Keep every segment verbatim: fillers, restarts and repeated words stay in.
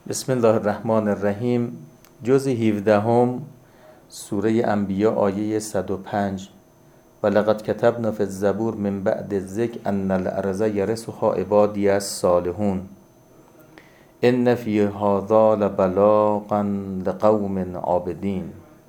بسم الله الرحمن الرحیم. جز هفدهم سوره انبیاء آیه صد و پنج. و لقد کتبنا فی الزبور من بعد الذکر ان الارض یرثها عبادی الصالحون ان فی هذا لبلاغا لقوم عابدین.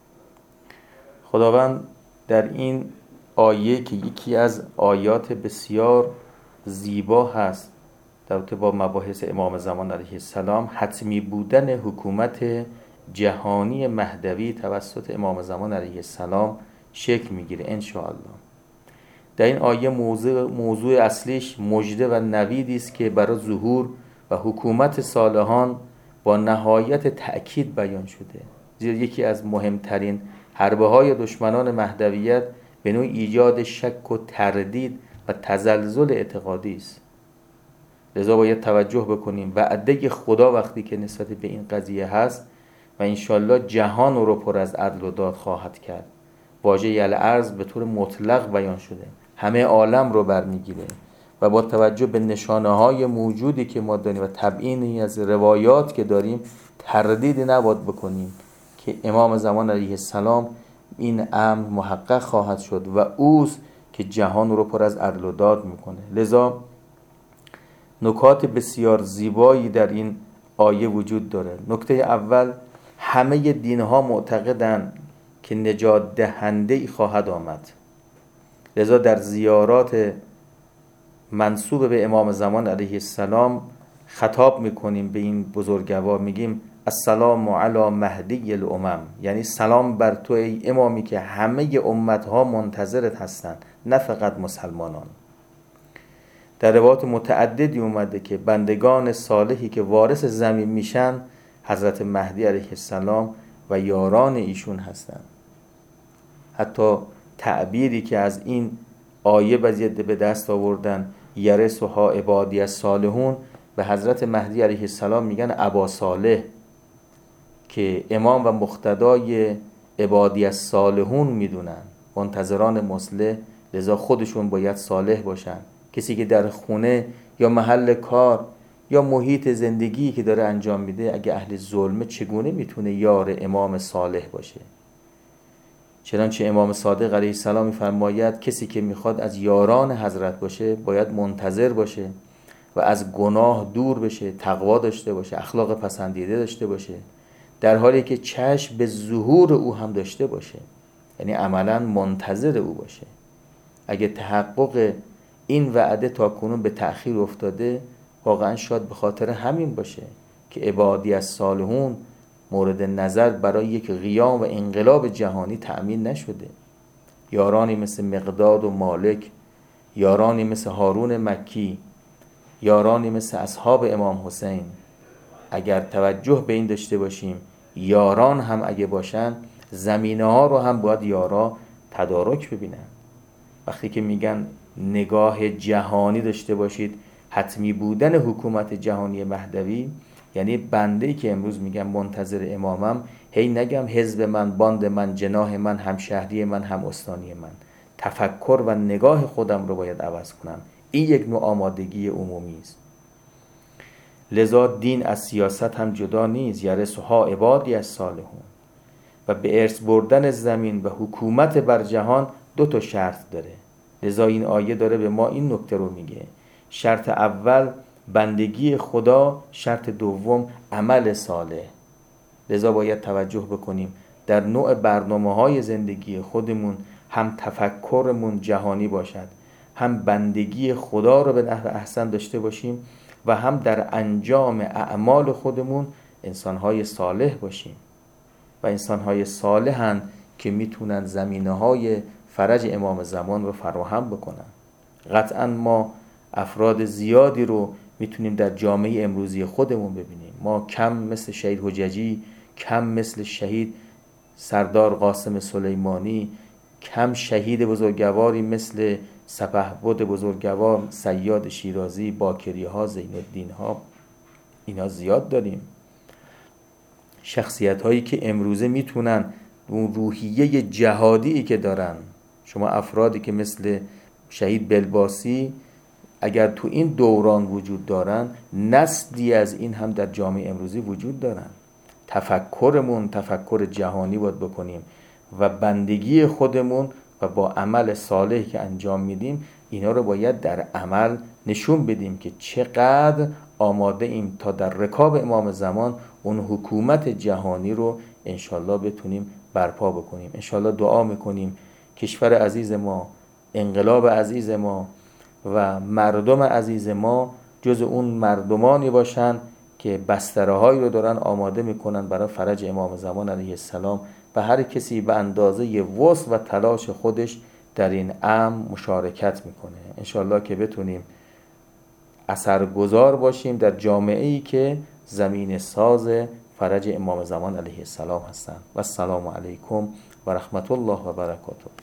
خداوند در این آیه که یکی از آیات بسیار زیبا هست در رابطه با مباحث امام زمان علیه السلام، حتمی بودن حکومت جهانی مهدوی توسط امام زمان علیه السلام شکل میگیره ان شاء الله. در این آیه موضوع, موضوع اصلیش مژده و نویدی است که برای ظهور و حکومت صالحان با نهایت تأکید بیان شده، زیرا یکی از مهمترین حربه های دشمنان مهدویت به نوع ایجاد شک و تردید و تزلزل اعتقادی است. لذا باید توجه بکنیم وعده خدا وقتی که نسبت به این قضیه هست و انشالله جهان رو پر از عدل و داد خواهد کرد. واژه الارض به طور مطلق بیان شده، همه عالم رو برمیگیره و با توجه به نشانه های موجودی که ما داریم و تبیینی از روایات که داریم تردیدی نباید بکنیم که امام زمان علیه السلام این امر محقق خواهد شد و اوست که جهان رو پر از عدل و داد میکنه. لذا نکات بسیار زیبایی در این آیه وجود داره. نکته اول، همه دینها معتقدند که نجات دهنده ای خواهد آمد. لذا در زیارات منسوب به امام زمان علیه السلام خطاب میکنیم به این بزرگوار، میگیم السلام علی مهدی الامم، یعنی سلام بر تو ای امامی که همه امتها منتظرت هستند، نه فقط مسلمانان. در روایات متعددی اومده که بندگان صالحی که وارث زمین میشن حضرت مهدی علیه السلام و یاران ایشون هستند. حتی تعبیری که از این آیه بعضی به دست آوردن یرثها عبادی الصالحون، به حضرت مهدی علیه السلام میگن ابا صالح، که امام و مقتدای عبادی الصالحون میدونن، منتظران مصلح. لذا خودشون باید صالح باشن. کسی که در خونه یا محل کار یا محیط زندگی که داره انجام میده اگه اهل ظلمه چگونه میتونه یار امام صالح باشه؟ چنانچه امام صادق علیه السلام میفرماید کسی که میخواد از یاران حضرت باشه باید منتظر باشه و از گناه دور بشه، تقوا داشته باشه، اخلاق پسندیده داشته باشه، در حالی که چشم به ظهور او هم داشته باشه، یعنی عملا منتظر او باشه. اگه تحقق این وعده تا کنون به تأخیر افتاده، واقعا شاید به خاطر همین باشه که عبادی الصالحون مورد نظر برای یک قیام و انقلاب جهانی تأمین نشده. یارانی مثل مقداد و مالک، یارانی مثل هارون مکی، یارانی مثل اصحاب امام حسین، اگر توجه به این داشته باشیم یاران هم اگه باشن زمینه ها رو هم باید یارا تدارک ببینن. وقتی که میگن نگاه جهانی داشته باشید، حتمی بودن حکومت جهانی مهدوی، یعنی بنده‌ای که امروز میگم منتظر امامم، هی نگم حزب من، باند من، جناح من، همشهری من، هم استانی من. تفکر و نگاه خودم رو باید عوض کنم. این یک نوع آمادگی عمومی است. لذا دین از سیاست هم جدا نیست. یرثها عبادی الصالحون. و به ارث بردن زمین و حکومت بر جهان دو تا شرط داره. لذا این آیه داره به ما این نکته رو میگه: شرط اول بندگی خدا، شرط دوم عمل صالح. لذا باید توجه بکنیم در نوع برنامه‌های زندگی خودمون هم تفکرمون جهانی باشد، هم بندگی خدا رو به نحو احسن داشته باشیم و هم در انجام اعمال خودمون انسان‌های صالح باشیم. و انسان‌های صالحن که میتونن زمینه‌های فرج امام زمان رو فراهم بکنن. قطعا ما افراد زیادی رو میتونیم در جامعه امروزی خودمون ببینیم. ما کم مثل شهید حججی، کم مثل شهید سردار قاسم سلیمانی، کم شهید بزرگواری مثل سپهبد بزرگوار صیاد شیرازی، باکری ها، زین الدین ها، اینا زیاد داریم. شخصیت هایی که امروزه میتونن اون روحیه جهادی که دارن، شما افرادی که مثل شهید بلباسی اگر تو این دوران وجود دارن، نسلی از این هم در جامعه امروزی وجود دارن. تفکرمون تفکر جهانی باید بکنیم و بندگی خودمون و با عمل صالحی که انجام میدیم اینا رو باید در عمل نشون بدیم که چقدر آماده ایم تا در رکاب امام زمان اون حکومت جهانی رو انشالله بتونیم برپا بکنیم. انشالله دعا میکنیم کشور عزیز ما، انقلاب عزیز ما و مردم عزیز ما جز اون مردمانی باشن که بستره هایی رو دارن آماده میکنن برای فرج امام زمان علیه السلام و هر کسی به اندازه وسع و تلاش خودش در این امر مشارکت میکنه. انشالله که بتونیم اثرگذار باشیم در جامعه‌ای که زمین ساز فرج امام زمان علیه السلام هستند. و السلام علیکم و رحمت الله و برکاته.